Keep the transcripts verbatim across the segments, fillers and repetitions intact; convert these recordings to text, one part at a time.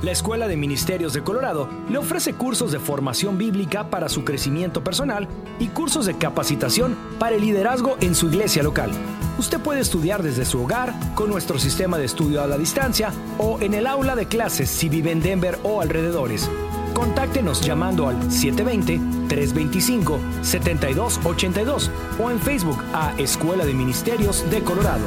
La Escuela de Ministerios de Colorado le ofrece cursos de formación bíblica para su crecimiento personal y cursos de capacitación para el liderazgo en su iglesia local. Usted puede estudiar desde su hogar, con nuestro sistema de estudio a la distancia o en el aula de clases si vive en Denver o alrededores. Contáctenos llamando al siete dos cero, tres dos cinco, siete dos ocho dos o en Facebook a Escuela de Ministerios de Colorado.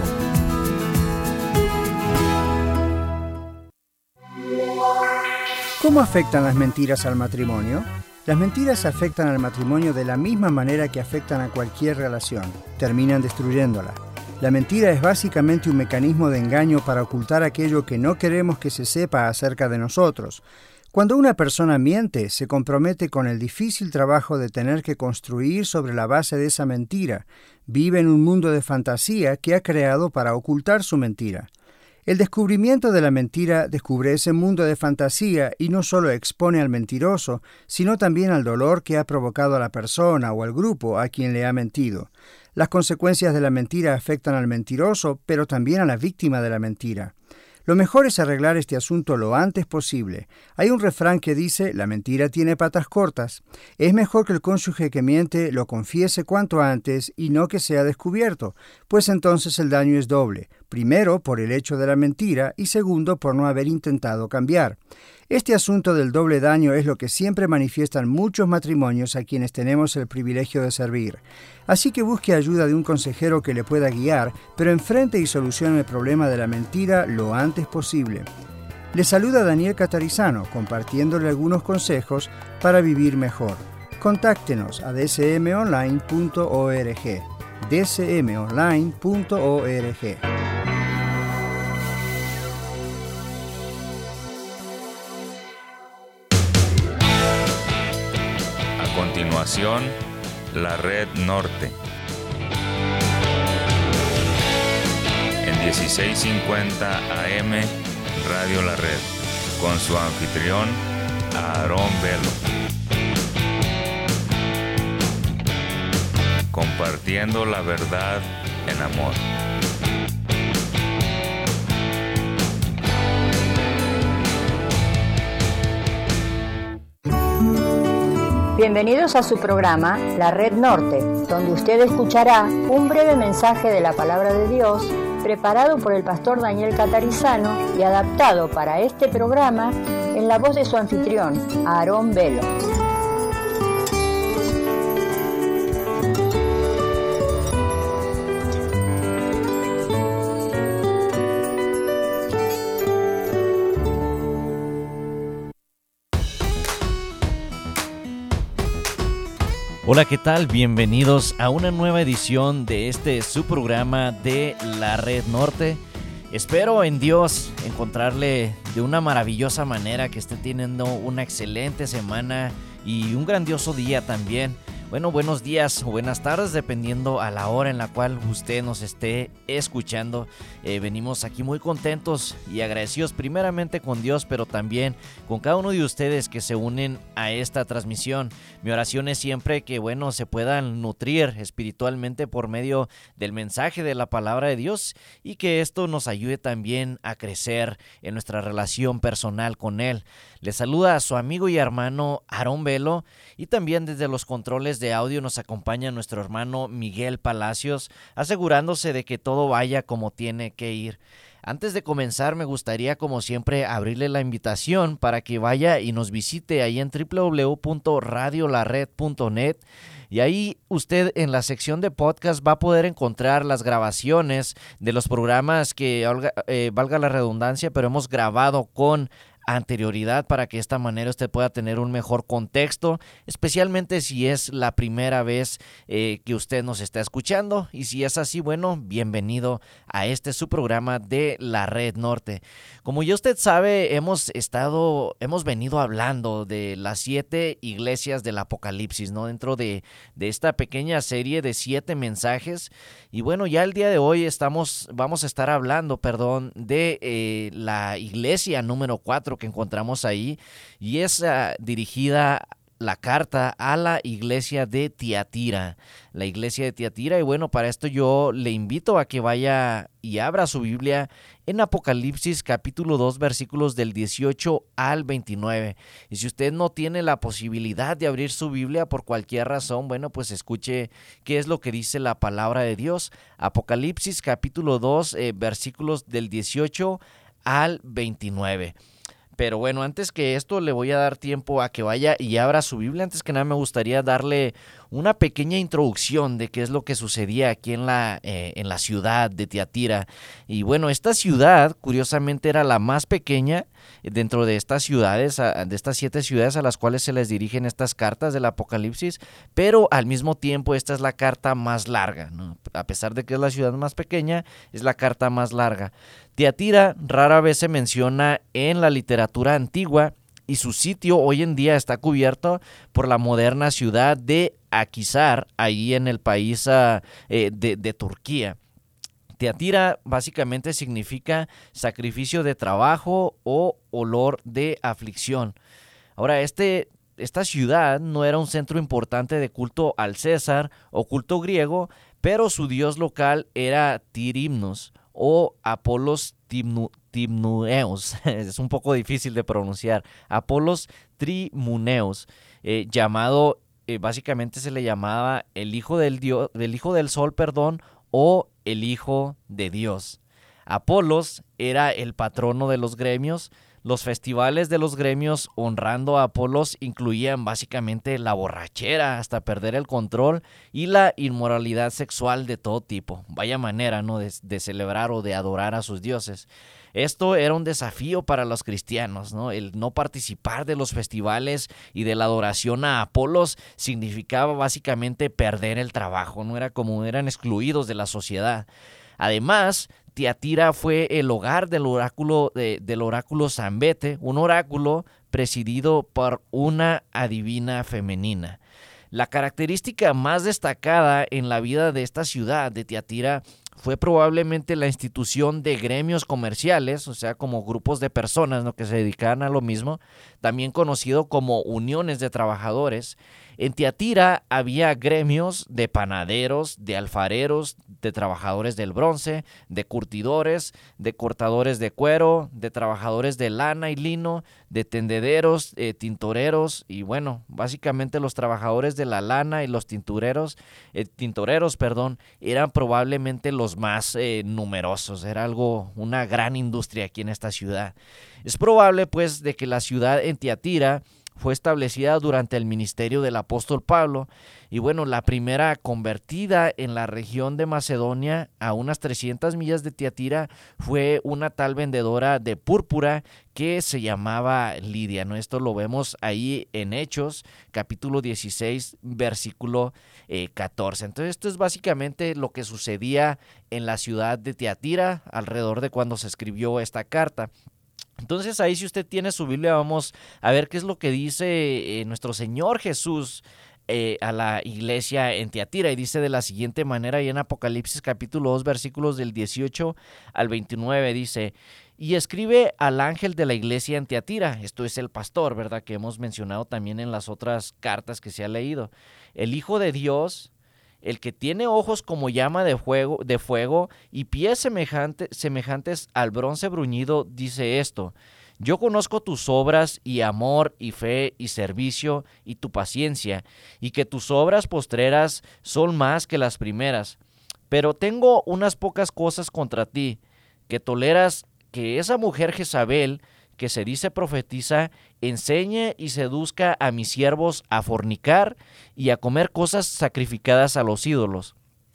¿Cómo afectan las mentiras al matrimonio? Las mentiras afectan al matrimonio de la misma manera que afectan a cualquier relación. Terminan destruyéndola. La mentira es básicamente un mecanismo de engaño para ocultar aquello que no queremos que se sepa acerca de nosotros. Cuando una persona miente, se compromete con el difícil trabajo de tener que construir sobre la base de esa mentira. Vive en un mundo de fantasía que ha creado para ocultar su mentira. El descubrimiento de la mentira descubre ese mundo de fantasía y no solo expone al mentiroso, sino también al dolor que ha provocado a la persona o al grupo a quien le ha mentido. Las consecuencias de la mentira afectan al mentiroso, pero también a la víctima de la mentira. Lo mejor es arreglar este asunto lo antes posible. Hay un refrán que dice, la mentira tiene patas cortas. Es mejor que el cónyuge que miente lo confiese cuanto antes y no que sea descubierto, pues entonces el daño es doble. Primero, por el hecho de la mentira y segundo, por no haber intentado cambiar. Este asunto del doble daño es lo que siempre manifiestan muchos matrimonios a quienes tenemos el privilegio de servir. Así que busque ayuda de un consejero que le pueda guiar, pero enfrente y solucione el problema de la mentira lo antes posible. Le saluda Daniel Catarizano, compartiéndole algunos consejos para vivir mejor. Contáctenos a d s m online punto org. d s m online punto org. A continuación, la Red Norte. En dieciséis cincuenta A M, Radio La Red, con su anfitrión, Aarón Velo. Compartiendo la verdad en amor. Bienvenidos a su programa, La Red Norte, donde usted escuchará un breve mensaje de la Palabra de Dios preparado por el pastor Daniel Catarizano y adaptado para este programa en la voz de su anfitrión, Aarón Velo. Hola, ¿qué tal? Bienvenidos a una nueva edición de este su programa de La Red Norte. Espero en Dios encontrarle de una maravillosa manera, que esté teniendo una excelente semana y un grandioso día también. Bueno, buenos días o buenas tardes, dependiendo a la hora en la cual usted nos esté escuchando. Eh, venimos aquí muy contentos y agradecidos primeramente con Dios, pero también con cada uno de ustedes que se unen a esta transmisión. Mi oración es siempre que, bueno, se puedan nutrir espiritualmente por medio del mensaje de la palabra de Dios y que esto nos ayude también a crecer en nuestra relación personal con Él. Les saluda a su amigo y hermano Aarón Velo, y también desde los controles de audio nos acompaña nuestro hermano Miguel Palacios, asegurándose de que todo vaya como tiene que ir. Antes de comenzar, me gustaría, como siempre, abrirle la invitación para que vaya y nos visite ahí en doble u doble u doble u punto radio la red punto net. Y ahí usted en la sección de podcast va a poder encontrar las grabaciones de los programas que, eh, valga la redundancia, pero hemos grabado con anterioridad, para que de esta manera usted pueda tener un mejor contexto, especialmente si es la primera vez eh, que usted nos está escuchando. Y si es así, bueno, bienvenido a este su programa de La Red Norte. Como ya usted sabe, hemos estado, hemos venido hablando de las siete iglesias del Apocalipsis, ¿no? Dentro de, de esta pequeña serie de siete mensajes. Y bueno, ya el día de hoy estamos, vamos a estar hablando, perdón, de eh, la iglesia número cuatro que encontramos ahí, y es uh, dirigida la carta a la iglesia de Tiatira, la iglesia de Tiatira. Y bueno, para esto yo le invito a que vaya y abra su Biblia en Apocalipsis capítulo dos, versículos del dieciocho al veintinueve. Y si usted no tiene la posibilidad de abrir su Biblia por cualquier razón, bueno, pues escuche qué es lo que dice la palabra de Dios. Apocalipsis capítulo dos, eh, versículos del dieciocho al veintinueve. Pero bueno, antes que esto le voy a dar tiempo a que vaya y abra su Biblia. Antes que nada me gustaría darle una pequeña introducción de qué es lo que sucedía aquí en la, eh, en la ciudad de Tiatira. Y bueno, esta ciudad curiosamente era la más pequeña dentro de estas ciudades, de estas siete ciudades a las cuales se les dirigen estas cartas del Apocalipsis, pero al mismo tiempo esta es la carta más larga, ¿no? A pesar de que es la ciudad más pequeña, es la carta más larga. Tiatira rara vez se menciona en la literatura antigua y su sitio hoy en día está cubierto por la moderna ciudad de Akhisar, ahí en el país uh, eh, de, de Turquía. Tiatira básicamente significa sacrificio de trabajo o olor de aflicción. Ahora, este, esta ciudad no era un centro importante de culto al César o culto griego, pero su dios local era Tirimnos o Apolos Timnu, Timnueos. Es un poco difícil de pronunciar. Apolos Trimuneos, eh, llamado, eh, básicamente se le llamaba el hijo del, dios, del hijo del sol, perdón, o el hijo de Dios. Apolos era el patrono de los gremios. Los festivales de los gremios honrando a Apolos incluían básicamente la borrachera hasta perder el control y la inmoralidad sexual de todo tipo. Vaya manera, ¿no?, de, de celebrar o de adorar a sus dioses. Esto era un desafío para los cristianos, ¿no? El no participar de los festivales y de la adoración a Apolos significaba básicamente perder el trabajo, ¿no? Era como eran excluidos de la sociedad. Además, Tiatira fue el hogar del oráculo, de, del oráculo Zambete, un oráculo presidido por una adivina femenina. La característica más destacada en la vida de esta ciudad de Tiatira fue probablemente la institución de gremios comerciales, o sea, como grupos de personas, ¿no?, que se dedicaban a lo mismo, también conocido como uniones de trabajadores. En Tiatira había gremios de panaderos, de alfareros, de trabajadores del bronce, de curtidores, de cortadores de cuero, de trabajadores de lana y lino, de tendederos, eh, tintoreros y bueno, básicamente los trabajadores de la lana y los tintureros, eh, tintoreros, perdón, eran probablemente los más eh, numerosos. Era algo, una gran industria aquí en esta ciudad. Es probable pues de que la ciudad en Tiatira fue establecida durante el ministerio del apóstol Pablo y bueno, la primera convertida en la región de Macedonia a unas trescientas millas de Tiatira fue una tal vendedora de púrpura que se llamaba Lidia, ¿no? Esto lo vemos ahí en Hechos, capítulo dieciséis, versículo eh, catorce. Entonces esto es básicamente lo que sucedía en la ciudad de Tiatira alrededor de cuando se escribió esta carta. Entonces ahí, si usted tiene su Biblia, vamos a ver qué es lo que dice eh, nuestro Señor Jesús eh, a la iglesia en Tiatira. Y dice de la siguiente manera, y en Apocalipsis capítulo dos, versículos del dieciocho al veintinueve, dice: y escribe al ángel de la iglesia en Tiatira. Esto es el pastor, ¿verdad?, que hemos mencionado también en las otras cartas que se ha leído. El Hijo de Dios, el que tiene ojos como llama de fuego, de fuego y pies semejante, semejantes al bronce bruñido, dice esto: yo conozco tus obras y amor y fe y servicio y tu paciencia, y que tus obras postreras son más que las primeras. Pero tengo unas pocas cosas contra ti, que toleras que esa mujer Jezabel, que se dice profetiza, enseñe y seduzca a mis siervos a fornicar y a comer cosas sacrificadas a los ídolos.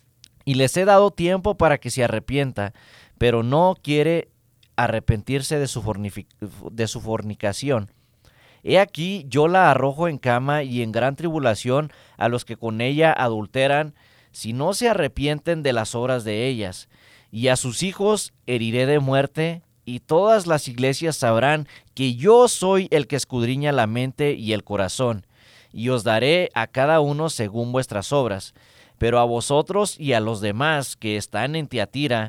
Y les he dado tiempo para que se arrepienta, pero no quiere arrepentirse de su, fornific- de su fornicación. He aquí, yo la arrojo en cama y en gran tribulación a los que con ella adulteran, si no se arrepienten de las obras de ellas. Y a sus hijos heriré de muerte, y todas las iglesias sabrán que yo soy el que escudriña la mente y el corazón, y os daré a cada uno según vuestras obras. Pero a vosotros y a los demás que están en Tiatira,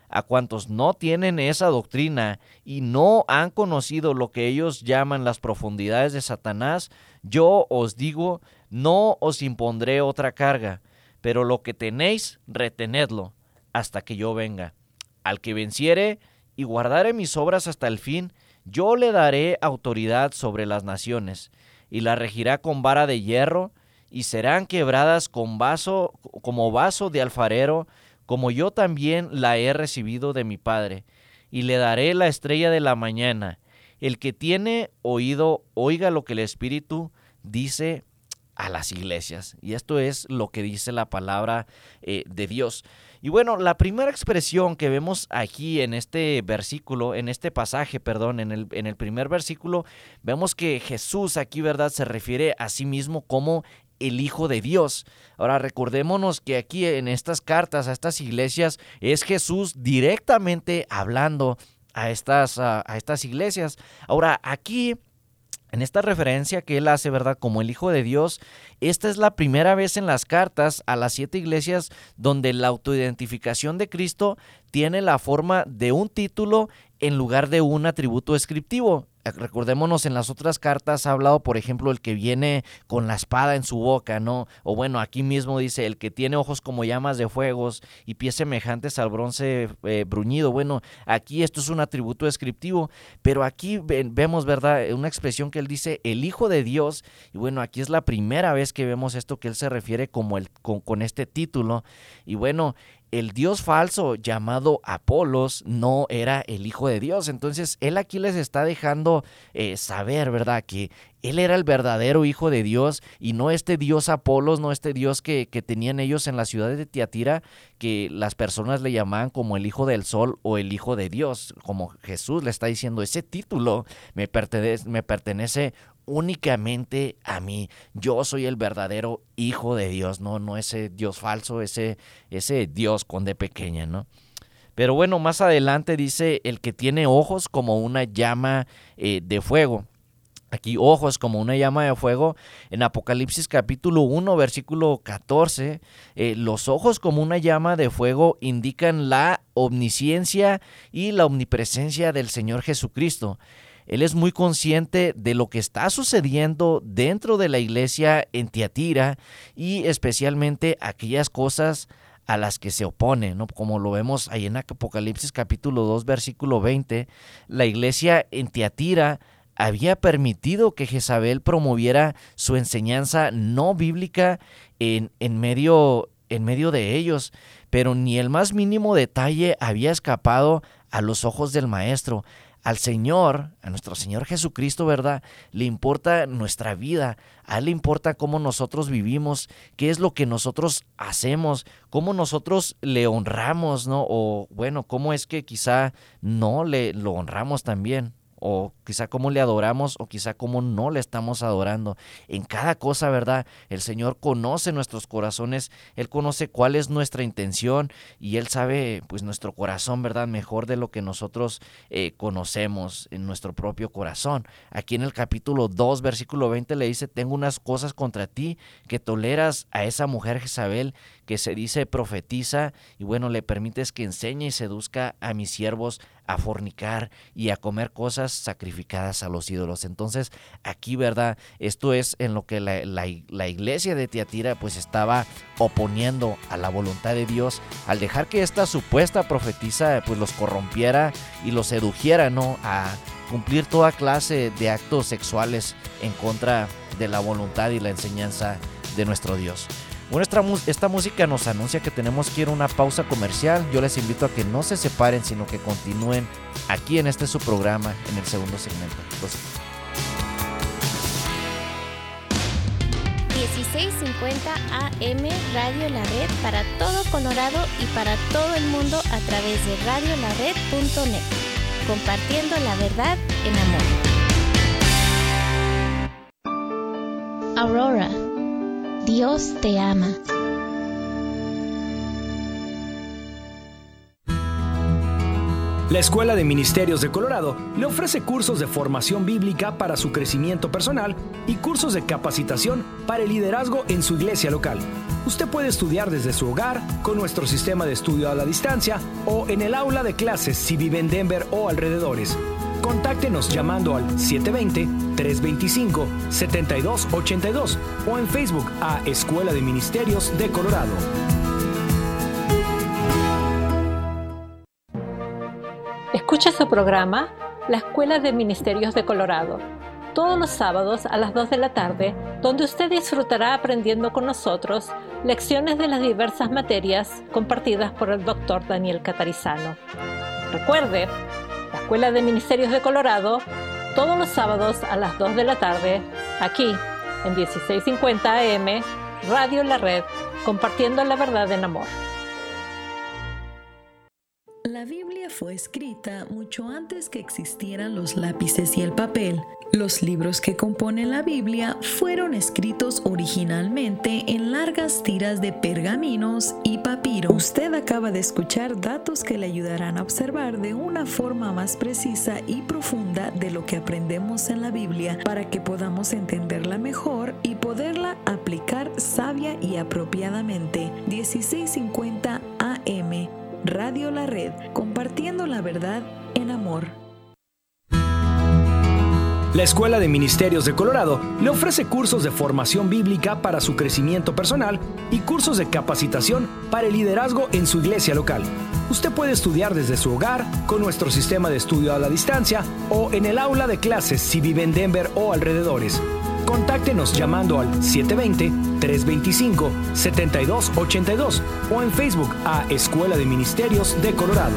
a cuantos no tienen esa doctrina y no han conocido lo que ellos llaman las profundidades de Satanás, yo os digo, no os impondré otra carga, pero lo que tenéis, retenedlo, hasta que yo venga. Al que venciere y guardare mis obras hasta el fin, yo le daré autoridad sobre las naciones, y la regirá con vara de hierro, y serán quebradas con vaso, como vaso de alfarero, como yo también la he recibido de mi Padre, y le daré la estrella de la mañana. El que tiene oído, oiga lo que el Espíritu dice a las iglesias. Y esto es lo que dice la palabra eh, de Dios. Y bueno, la primera expresión que vemos aquí en este versículo, en este pasaje, perdón, en el, en el primer versículo, vemos que Jesús aquí, ¿verdad?, se refiere a sí mismo como el Hijo de Dios. Ahora recordémonos que aquí en estas cartas, a estas iglesias, es Jesús directamente hablando a estas, a, a estas iglesias. Ahora aquí, en esta referencia que él hace, ¿verdad?, como el Hijo de Dios, esta es la primera vez en las cartas a las siete iglesias donde la autoidentificación de Cristo tiene la forma de un título en lugar de un atributo descriptivo. Recordémonos, en las otras cartas ha hablado, por ejemplo, el que viene con la espada en su boca, ¿no? O bueno, aquí mismo dice, el que tiene ojos como llamas de fuegos y pies semejantes al bronce eh, bruñido. Bueno, aquí esto es un atributo descriptivo, pero aquí ven, vemos, ¿verdad?, una expresión que él dice, el Hijo de Dios, y bueno, aquí es la primera vez que vemos esto que él se refiere como el, con, con este título, y bueno, el Dios falso llamado Apolos no era el Hijo de Dios. Entonces, él aquí les está dejando eh, saber, ¿verdad?, que él era el verdadero Hijo de Dios y no este Dios Apolos, no este Dios que, que tenían ellos en la ciudad de Tiatira, que las personas le llamaban como el Hijo del Sol o el Hijo de Dios. Como Jesús le está diciendo, ese título me pertenece, me pertenece únicamente a mí. Yo soy el verdadero Hijo de Dios, no, no ese Dios falso, ese, ese Dios con D pequeña, ¿no? Pero bueno, más adelante dice, el que tiene ojos como una llama eh, de fuego. Aquí ojos como una llama de fuego. En Apocalipsis capítulo uno, versículo catorce, eh, los ojos como una llama de fuego indican la omnisciencia y la omnipresencia del Señor Jesucristo. Él es muy consciente de lo que está sucediendo dentro de la iglesia en Tiatira y especialmente aquellas cosas a las que se opone, ¿no? Como lo vemos ahí en Apocalipsis capítulo dos, versículo veinte, la iglesia en Tiatira había permitido que Jezabel promoviera su enseñanza no bíblica en, en, medio, en medio de ellos, pero ni el más mínimo detalle había escapado a los ojos del maestro. Al Señor, a nuestro Señor Jesucristo, ¿verdad?, le importa nuestra vida, a Él le importa cómo nosotros vivimos, qué es lo que nosotros hacemos, cómo nosotros le honramos, ¿no? O bueno, cómo es que quizá no le lo honramos también, o quizá cómo le adoramos, o quizá cómo no le estamos adorando. En cada cosa, ¿verdad?, el Señor conoce nuestros corazones, Él conoce cuál es nuestra intención y Él sabe, pues, nuestro corazón, ¿verdad?, mejor de lo que nosotros eh, conocemos en nuestro propio corazón. Aquí en el capítulo dos, versículo veinte le dice, tengo unas cosas contra ti, que toleras a esa mujer Jezabel, que se dice profetiza, y bueno, le permites que enseñe y seduzca a mis siervos a fornicar y a comer cosas sacrificadas a los ídolos. Entonces, aquí, ¿verdad?, esto es en lo que la, la, la iglesia de Tiatira pues estaba oponiendo a la voluntad de Dios, al dejar que esta supuesta profetisa pues los corrompiera y los sedujera, ¿no?, a cumplir toda clase de actos sexuales en contra de la voluntad y la enseñanza de nuestro Dios. Bueno, esta, esta música nos anuncia que tenemos que ir a una pausa comercial. Yo les invito a que no se separen, sino que continúen aquí en este su programa, en el segundo segmento. Los... dieciséis cincuenta A M Radio La Red para todo Colorado y para todo el mundo a través de radio la red punto net. Compartiendo la verdad en amor. Aurora. Dios te ama. La Escuela de Ministerios de Colorado le ofrece cursos de formación bíblica para su crecimiento personal y cursos de capacitación para el liderazgo en su iglesia local. Usted puede estudiar desde su hogar, con nuestro sistema de estudio a la distancia o en el aula de clases si vive en Denver o alrededores. Contáctenos llamando al siete dos cero, tres dos cinco, siete dos ocho dos o en Facebook a Escuela de Ministerios de Colorado. Escucha su programa La Escuela de Ministerios de Colorado, todos los sábados a las dos de la tarde, donde usted disfrutará aprendiendo con nosotros lecciones de las diversas materias compartidas por el doctor Daniel Catarizano. Recuerde, La Escuela de Ministerios de Colorado, todos los sábados a las dos de la tarde, aquí en dieciséis cincuenta A M, Radio La Red, compartiendo la verdad en amor. La Biblia fue escrita mucho antes que existieran los lápices y el papel. Los libros que componen la Biblia fueron escritos originalmente en largas tiras de pergaminos y papiro. Usted acaba de escuchar datos que le ayudarán a observar de una forma más precisa y profunda de lo que aprendemos en la Biblia para que podamos entenderla mejor y poderla aplicar sabia y apropiadamente. dieciséis cincuenta A M, Radio La Red, compartiendo la verdad en amor. La Escuela de Ministerios de Colorado le ofrece cursos de formación bíblica para su crecimiento personal y cursos de capacitación para el liderazgo en su iglesia local. Usted puede estudiar desde su hogar, con nuestro sistema de estudio a la distancia o en el aula de clases si vive en Denver o alrededores. Contáctenos llamando al siete dos cero, tres dos cinco, siete dos ocho dos o en Facebook a Escuela de Ministerios de Colorado.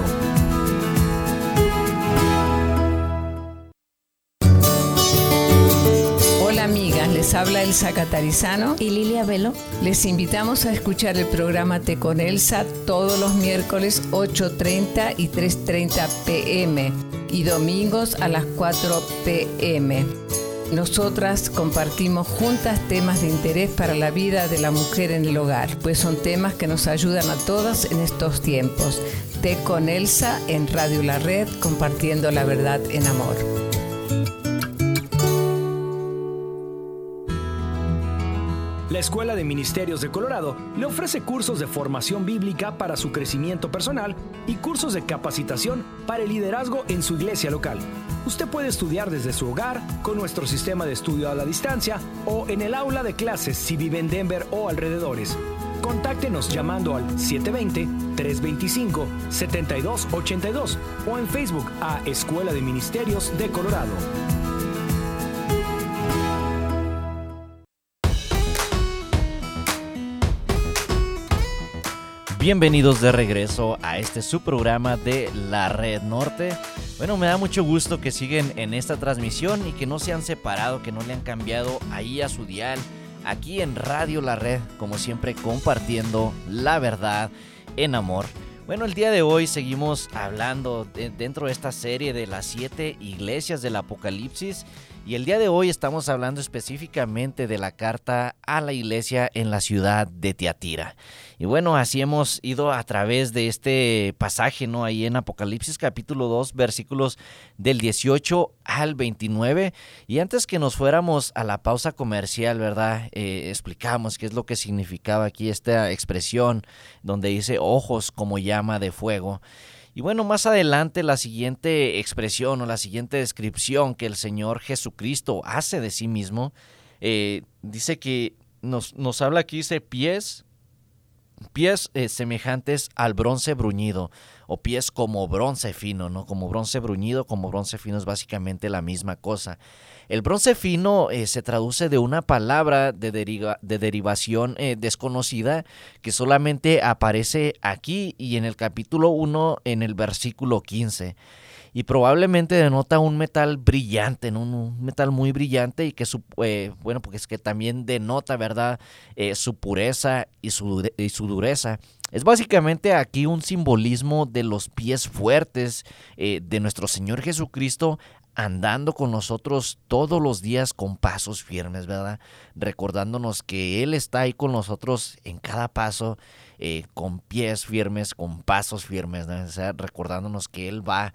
Hola amigas, les habla Elsa Catarizano y Lilia Velo. Les invitamos a escuchar el programa Té con Elsa todos los miércoles ocho treinta y tres treinta pm y domingos a las cuatro pm. Nosotras compartimos juntas temas de interés para la vida de la mujer en el hogar, pues son temas que nos ayudan a todas en estos tiempos. Té con Elsa en Radio La Red, compartiendo la verdad en amor. La Escuela de Ministerios de Colorado le ofrece cursos de formación bíblica para su crecimiento personal y cursos de capacitación para el liderazgo en su iglesia local. Usted puede estudiar desde su hogar, con nuestro sistema de estudio a la distancia o en el aula de clases si vive en Denver o alrededores. Contáctenos llamando al siete dos cero, tres dos cinco, siete dos ocho dos o en Facebook a Escuela de Ministerios de Colorado. Bienvenidos de regreso a este su programa de La Red Norte. Bueno, me da mucho gusto que siguen en esta transmisión y que no se han separado, que no le han cambiado ahí a su dial, aquí en Radio La Red, como siempre compartiendo la verdad en amor. Bueno, el día de hoy seguimos hablando de, dentro de esta serie de las siete iglesias del Apocalipsis. Y el día de hoy estamos hablando específicamente de la carta a la iglesia en la ciudad de Tiatira. Y bueno, así hemos ido a través de este pasaje, ¿no? Ahí en Apocalipsis capítulo dos, versículos del dieciocho al veintinueve. Y antes que nos fuéramos a la pausa comercial, ¿verdad? Eh, explicamos qué es lo que significaba aquí esta expresión donde dice ojos como llama de fuego. Y bueno, más adelante la siguiente expresión o la siguiente descripción que el Señor Jesucristo hace de sí mismo, eh, dice que nos, nos habla aquí, dice pies, pies eh, semejantes al bronce bruñido o pies como bronce fino, ¿no? Como bronce bruñido, como bronce fino es básicamente la misma cosa. El bronce fino eh, se traduce de una palabra de, deriva, de derivación eh, desconocida que solamente aparece aquí y en el capítulo uno en el versículo quince. Y probablemente denota un metal brillante, ¿no? Un metal muy brillante y que su, eh, bueno, porque es que también denota, ¿verdad? Eh, su pureza y su, y su dureza. Es básicamente aquí un simbolismo de los pies fuertes eh, de nuestro Señor Jesucristo, andando con nosotros todos los días con pasos firmes, ¿verdad? Recordándonos que Él está ahí con nosotros en cada paso, eh, con pies firmes, con pasos firmes, ¿no? O sea, recordándonos que Él va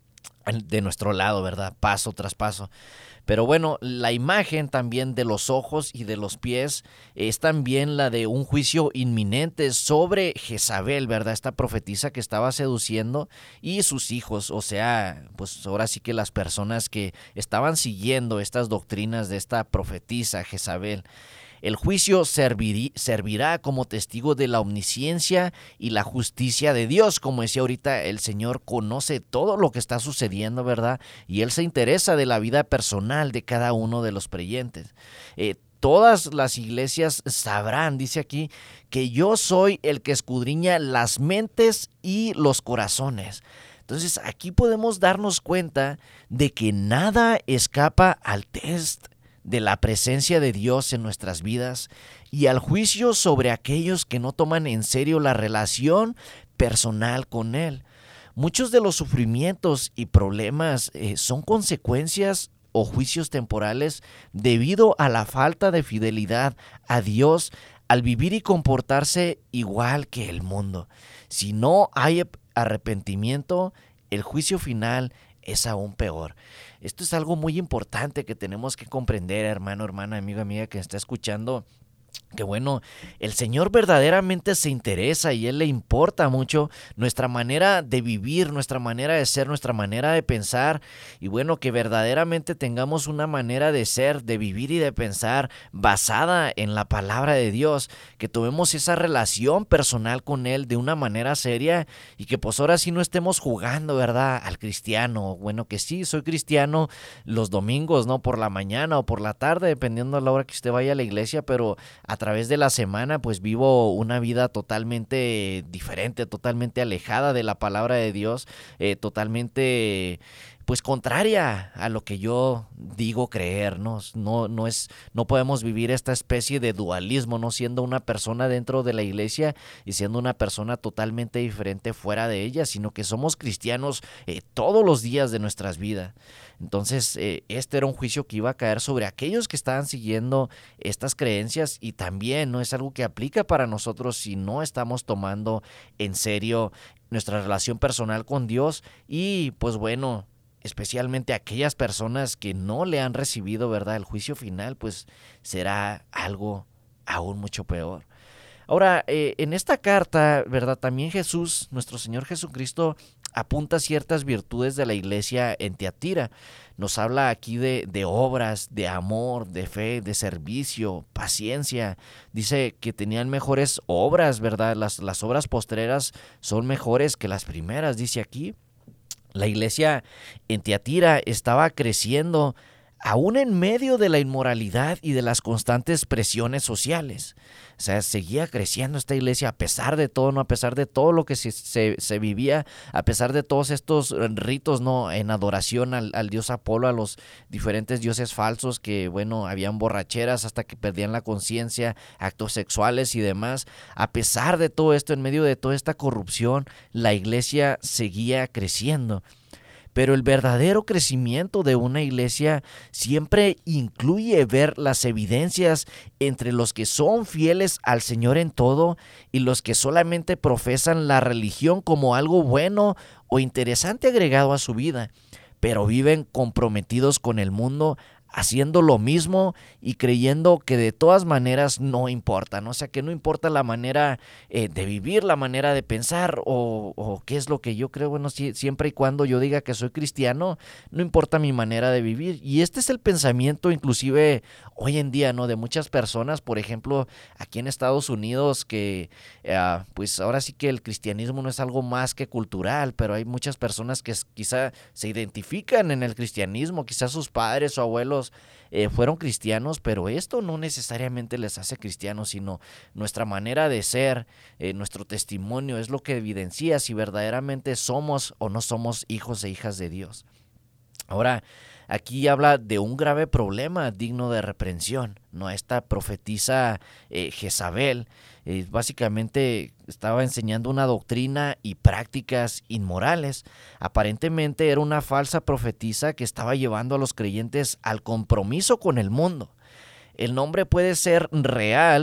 de nuestro lado, ¿verdad? Paso tras paso. Pero bueno, la imagen también de los ojos y de los pies es también la de un juicio inminente sobre Jezabel, ¿verdad? Esta profetisa que estaba seduciendo y sus hijos, o sea, pues ahora sí que las personas que estaban siguiendo estas doctrinas de esta profetisa Jezabel. El juicio servirí, servirá como testigo de la omnisciencia y la justicia de Dios. Como decía ahorita, el Señor conoce todo lo que está sucediendo, ¿verdad? Y Él se interesa de la vida personal de cada uno de los creyentes. Eh, todas las iglesias sabrán, dice aquí, que yo soy el que escudriña las mentes y los corazones. Entonces aquí podemos darnos cuenta de que nada escapa al test de la presencia de Dios en nuestras vidas y al juicio sobre aquellos que no toman en serio la relación personal con Él. Muchos de los sufrimientos y problemas eh, son consecuencias o juicios temporales debido a la falta de fidelidad a Dios al vivir y comportarse igual que el mundo. Si no hay arrepentimiento, el juicio final es aún peor. Esto es algo muy importante que tenemos que comprender, hermano, hermana, amigo, amiga que está escuchando. Que bueno, el Señor verdaderamente se interesa y Él le importa mucho nuestra manera de vivir, nuestra manera de ser, nuestra manera de pensar. Y bueno, que verdaderamente tengamos una manera de ser, de vivir y de pensar basada en la palabra de Dios. Que tomemos esa relación personal con Él de una manera seria y que pues ahora sí no estemos jugando, ¿verdad? Al cristiano. Bueno, que sí, soy cristiano los domingos, ¿no? Por la mañana o por la tarde, dependiendo de la hora que usted vaya a la iglesia, pero a través de la semana pues vivo una vida totalmente diferente, totalmente alejada de la palabra de Dios, eh, totalmente pues contraria a lo que yo digo creer, ¿no? No, no es, no podemos vivir esta especie de dualismo, no siendo una persona dentro de la iglesia y siendo una persona totalmente diferente fuera de ella, sino que somos cristianos eh, todos los días de nuestras vidas. Entonces, eh, este era un juicio que iba a caer sobre aquellos que estaban siguiendo estas creencias y también no es algo que aplica para nosotros si no estamos tomando en serio nuestra relación personal con Dios y pues bueno, especialmente aquellas personas que no le han recibido, ¿verdad? El juicio final, pues será algo aún mucho peor. Ahora, eh, en esta carta, ¿verdad? También Jesús, nuestro Señor Jesucristo, apunta ciertas virtudes de la iglesia en Tiatira. Nos habla aquí de, de obras, de amor, de fe, de servicio, paciencia. Dice que tenían mejores obras, ¿verdad? Las, las obras postreras son mejores que las primeras, dice aquí. La iglesia en Tiatira estaba creciendo aún en medio de la inmoralidad y de las constantes presiones sociales. O sea, seguía creciendo esta iglesia a pesar de todo, ¿no? A pesar de todo lo que se, se, se vivía, a pesar de todos estos ritos, ¿no? En adoración al, al dios Apolo, a los diferentes dioses falsos que, bueno, habían borracheras hasta que perdían la conciencia, actos sexuales y demás. A pesar de todo esto, en medio de toda esta corrupción, la iglesia seguía creciendo. Pero el verdadero crecimiento de una iglesia siempre incluye ver las evidencias entre los que son fieles al Señor en todo y los que solamente profesan la religión como algo bueno o interesante agregado a su vida, pero viven comprometidos con el mundo, haciendo lo mismo y creyendo que de todas maneras no importa, ¿no? O sea, que no importa la manera eh, de vivir, la manera de pensar o, o qué es lo que yo creo. Bueno, si, siempre y cuando yo diga que soy cristiano, no importa mi manera de vivir. Y este es el pensamiento inclusive hoy en día, ¿no? De muchas personas, por ejemplo, aquí en Estados Unidos, que eh, pues ahora sí que el cristianismo no es algo más que cultural, pero hay muchas personas que quizá se identifican en el cristianismo, quizás sus padres o abuelos Eh, fueron cristianos, pero esto no necesariamente les hace cristianos, sino nuestra manera de ser, eh, nuestro testimonio es lo que evidencia si verdaderamente somos o no somos hijos e hijas de Dios. Ahora, aquí habla de un grave problema digno de reprensión, ¿no? Esta profetisa eh, Jezabel eh, básicamente estaba enseñando una doctrina y prácticas inmorales. Aparentemente era una falsa profetisa que estaba llevando a los creyentes al compromiso con el mundo. El nombre puede ser real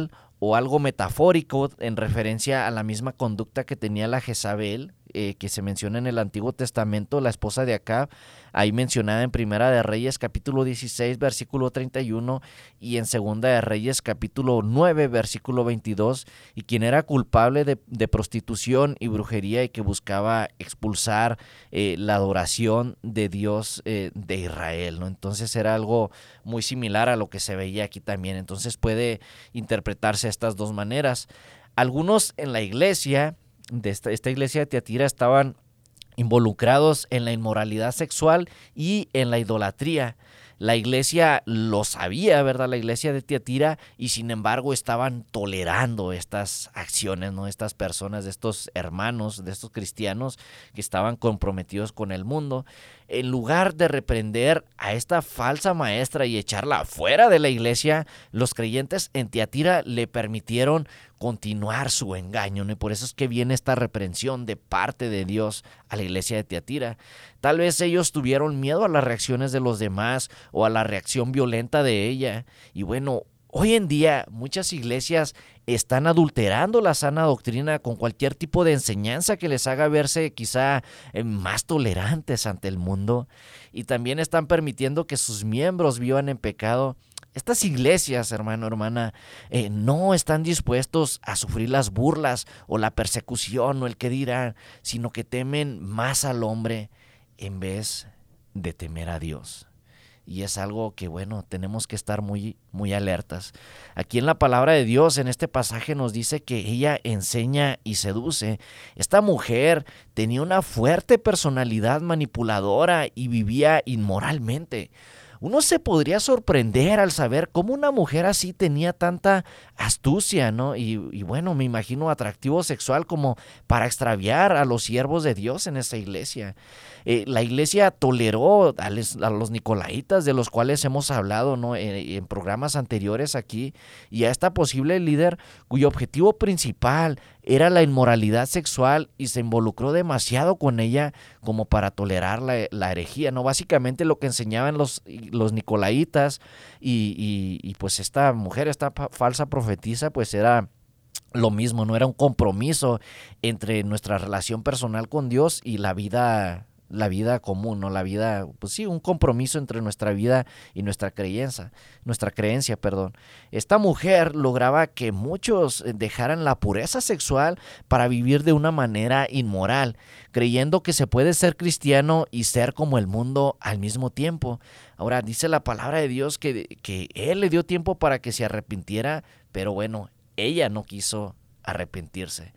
o algo metafórico en referencia a la misma conducta que tenía la Jezabel, eh, que se menciona en el Antiguo Testamento, la esposa de Acab, ahí mencionada en Primera de Reyes capítulo dieciséis versículo treinta y uno y en Segunda de Reyes capítulo nueve versículo veintidós, y quien era culpable de, de prostitución y brujería y que buscaba expulsar eh, la adoración de Dios eh, de Israel, ¿no? Entonces era algo muy similar a lo que se veía aquí también. Entonces puede interpretarse de estas dos maneras. Algunos en la iglesia de esta, esta iglesia de Tiatira estaban involucrados en la inmoralidad sexual y en la idolatría. La iglesia lo sabía, ¿verdad? La iglesia de Tiatira, y sin embargo estaban tolerando estas acciones, ¿no? Estas personas, de estos hermanos, de estos cristianos que estaban comprometidos con el mundo. En lugar de reprender a esta falsa maestra y echarla fuera de la iglesia, los creyentes en Tiatira le permitieron continuar su engaño, ¿no? Y por eso es que viene esta reprensión de parte de Dios a la iglesia de Tiatira. Tal vez ellos tuvieron miedo a las reacciones de los demás o a la reacción violenta de ella. Y bueno, hoy en día muchas iglesias están adulterando la sana doctrina con cualquier tipo de enseñanza que les haga verse quizá más tolerantes ante el mundo, y también están permitiendo que sus miembros vivan en pecado. Estas iglesias, hermano, hermana, eh, no están dispuestos a sufrir las burlas o la persecución o el que dirán, sino que temen más al hombre en vez de temer a Dios. Y es algo que, bueno, tenemos que estar muy, muy alertas. Aquí en la palabra de Dios, en este pasaje, nos dice que ella enseña y seduce. Esta mujer tenía una fuerte personalidad manipuladora y vivía inmoralmente. Uno se podría sorprender al saber cómo una mujer así tenía tanta astucia, ¿no? Y, y bueno, me imagino atractivo sexual como para extraviar a los siervos de Dios en esa iglesia. Eh, la iglesia toleró a, les, a los nicolaitas, de los cuales hemos hablado, ¿no? en, en programas anteriores aquí, y a esta posible líder cuyo objetivo principal era la inmoralidad sexual, y se involucró demasiado con ella como para tolerar la, la herejía, ¿no? Básicamente lo que enseñaban los, los nicolaitas y, y, y pues esta mujer, esta pa- falsa profetisa, pues era lo mismo, no era un compromiso entre nuestra relación personal con Dios y la vida la vida común, ¿no? La vida, pues sí, un compromiso entre nuestra vida y nuestra creencia, nuestra creencia, perdón. Esta mujer lograba que muchos dejaran la pureza sexual para vivir de una manera inmoral, creyendo que se puede ser cristiano y ser como el mundo al mismo tiempo. Ahora, dice la palabra de Dios que, que Él le dio tiempo para que se arrepintiera, pero bueno, ella no quiso arrepentirse.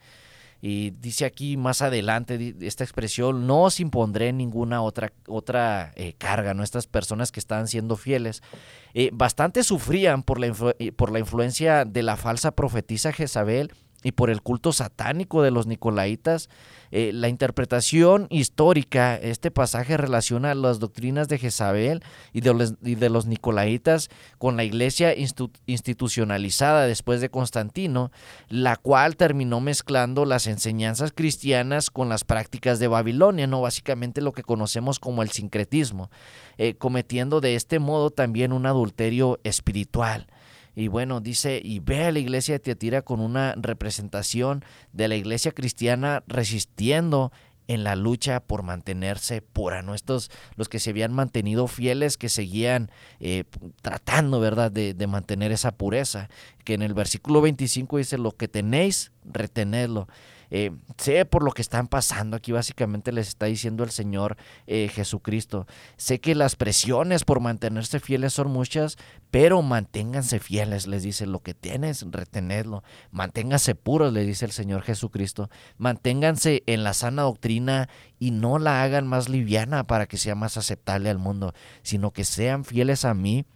Y dice aquí más adelante esta expresión: no os impondré ninguna otra, otra eh, carga, ¿no? Estas personas que estaban siendo fieles eh, bastante sufrían por la, influ- por la influencia de la falsa profetisa Jezabel y por el culto satánico de los nicolaitas. Eh, la interpretación histórica, este pasaje relaciona las doctrinas de Jezabel y de los, y de los nicolaitas con la iglesia institu- institucionalizada después de Constantino, la cual terminó mezclando las enseñanzas cristianas con las prácticas de Babilonia, ¿no? Básicamente lo que conocemos como el sincretismo, eh, cometiendo de este modo también un adulterio espiritual. Y bueno, dice, y ve a la iglesia de Tiatira con una representación de la iglesia cristiana resistiendo en la lucha por mantenerse pura, ¿no? Estos, los que se habían mantenido fieles, que seguían eh, tratando, ¿verdad?, de, de mantener esa pureza, que en el versículo veinticinco dice, lo que tenéis, retenedlo. Eh, sé por lo que están pasando, aquí básicamente les está diciendo el Señor eh, Jesucristo. Sé que las presiones por mantenerse fieles son muchas, pero manténganse fieles, les dice, lo que tienes, retenedlo. Manténganse puros, les dice el Señor Jesucristo. Manténganse en la sana doctrina y no la hagan más liviana para que sea más aceptable al mundo, sino que sean fieles a mí.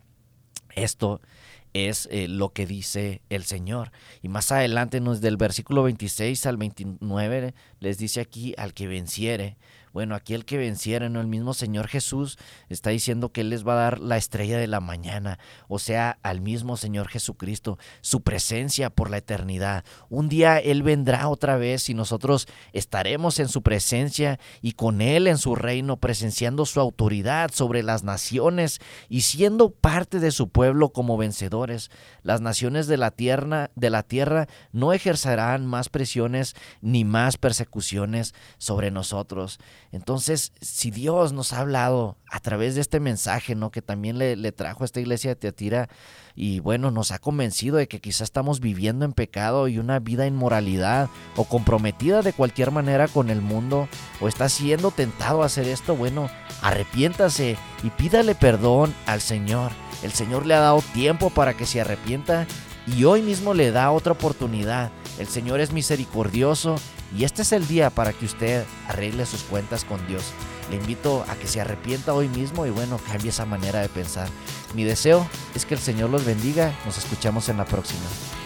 Esto es eh, lo que dice el Señor. Y más adelante, nos del versículo veintiséis al veintinueve, les dice aquí, al que venciere, Bueno, aquel que venciera, ¿no? El mismo Señor Jesús está diciendo que Él les va a dar la estrella de la mañana, o sea, al mismo Señor Jesucristo, su presencia por la eternidad. Un día Él vendrá otra vez y nosotros estaremos en su presencia y con Él en su reino, presenciando su autoridad sobre las naciones y siendo parte de su pueblo como vencedores. Las naciones de la tierra, de la tierra no ejercerán más presiones ni más persecuciones sobre nosotros. Entonces, si Dios nos ha hablado a través de este mensaje, ¿no?, que también le, le trajo a esta iglesia de Tiatira, y bueno, nos ha convencido de que quizás estamos viviendo en pecado y una vida en inmoralidad, o comprometida de cualquier manera con el mundo, o está siendo tentado a hacer esto, bueno, arrepiéntase y pídale perdón al Señor. El Señor le ha dado tiempo para que se arrepienta y hoy mismo le da otra oportunidad. El Señor es misericordioso y este es el día para que usted arregle sus cuentas con Dios. Le invito a que se arrepienta hoy mismo y bueno, cambie esa manera de pensar. Mi deseo es que el Señor los bendiga. Nos escuchamos en la próxima.